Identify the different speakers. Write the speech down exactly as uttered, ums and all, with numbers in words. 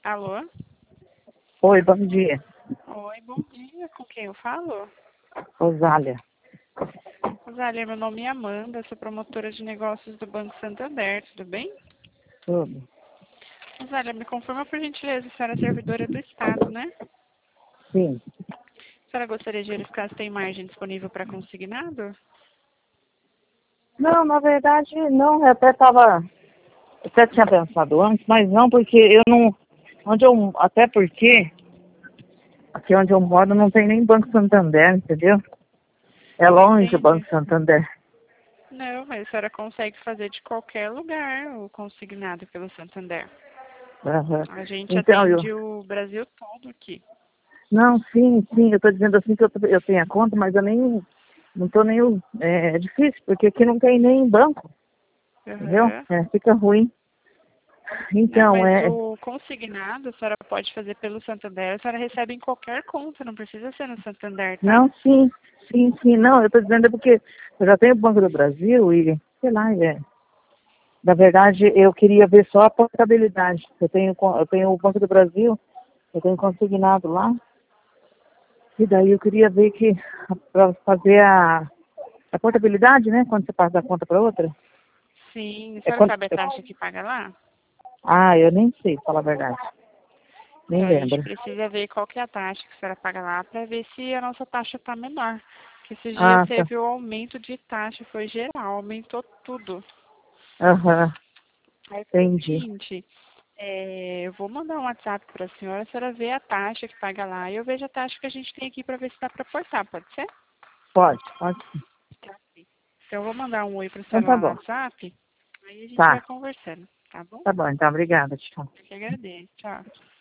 Speaker 1: Alô?
Speaker 2: Oi, bom dia.
Speaker 1: Oi, bom dia. Com quem eu falo?
Speaker 2: Rosália.
Speaker 1: Rosália, meu nome é Amanda, sou promotora de negócios do Banco Santander, tudo bem?
Speaker 2: Tudo?
Speaker 1: Rosália, me confirma por gentileza, a senhora é servidora do Estado, né?
Speaker 2: Sim.
Speaker 1: A senhora gostaria de verificar se tem margem disponível para consignado?
Speaker 2: Não, na verdade, não. Eu até tava... Eu até tinha pensado antes, mas não, porque eu não... Onde eu... Até porque... Aqui onde eu moro não tem nem Banco Santander, entendeu? É longe o
Speaker 1: Entende?
Speaker 2: Banco Santander.
Speaker 1: Não, mas a senhora consegue fazer de qualquer lugar o consignado pelo Santander.
Speaker 2: Aham.
Speaker 1: A gente
Speaker 2: Então, eu...
Speaker 1: atende o Brasil todo aqui.
Speaker 2: Não, sim, sim. Eu tô dizendo assim que eu, tô- eu tenho a conta, mas eu nem... Não tô nem... É, é difícil, porque aqui não tem nem banco, entendeu?
Speaker 1: Aham.
Speaker 2: É, fica ruim.
Speaker 1: Não,
Speaker 2: Então,
Speaker 1: mas
Speaker 2: é...
Speaker 1: o consignado a senhora pode fazer pelo Santander, a senhora recebe em qualquer conta, não precisa ser no Santander, tá?
Speaker 2: Não, sim, sim, sim, não, eu estou dizendo é porque eu já tenho o Banco do Brasil e, sei lá, é, na verdade eu queria ver só a portabilidade. Eu tenho, con- eu tenho o Banco do Brasil, eu tenho consignado lá, e daí eu queria ver que para fazer a, a portabilidade, né, quando você passa da conta para outra,
Speaker 1: Sim, a
Speaker 2: é
Speaker 1: senhora
Speaker 2: quando,
Speaker 1: sabe a
Speaker 2: é-
Speaker 1: taxa que paga lá?
Speaker 2: ah, eu nem sei, falar a verdade, nem
Speaker 1: Então, a gente
Speaker 2: lembro.
Speaker 1: precisa ver qual que é a taxa que a senhora paga lá para ver se a nossa taxa está menor. Porque esses dias
Speaker 2: Ah, tá,
Speaker 1: teve o aumento de taxa, foi geral, aumentou tudo.
Speaker 2: aham,
Speaker 1: Aí foi o
Speaker 2: entendi.
Speaker 1: seguinte, é, eu vou mandar um WhatsApp para a senhora, a senhora vê a taxa que paga lá e eu vejo a taxa que a gente tem aqui para ver se dá para portar, pode ser?
Speaker 2: Pode, pode sim.
Speaker 1: Então eu vou mandar um oi para a
Speaker 2: Então
Speaker 1: senhora
Speaker 2: tá
Speaker 1: lá no
Speaker 2: bom,
Speaker 1: WhatsApp, aí a gente vai
Speaker 2: tá,
Speaker 1: conversando, tá bom?
Speaker 2: tá bom, então obrigada, tchau.
Speaker 1: Eu que agradeço. Tchau.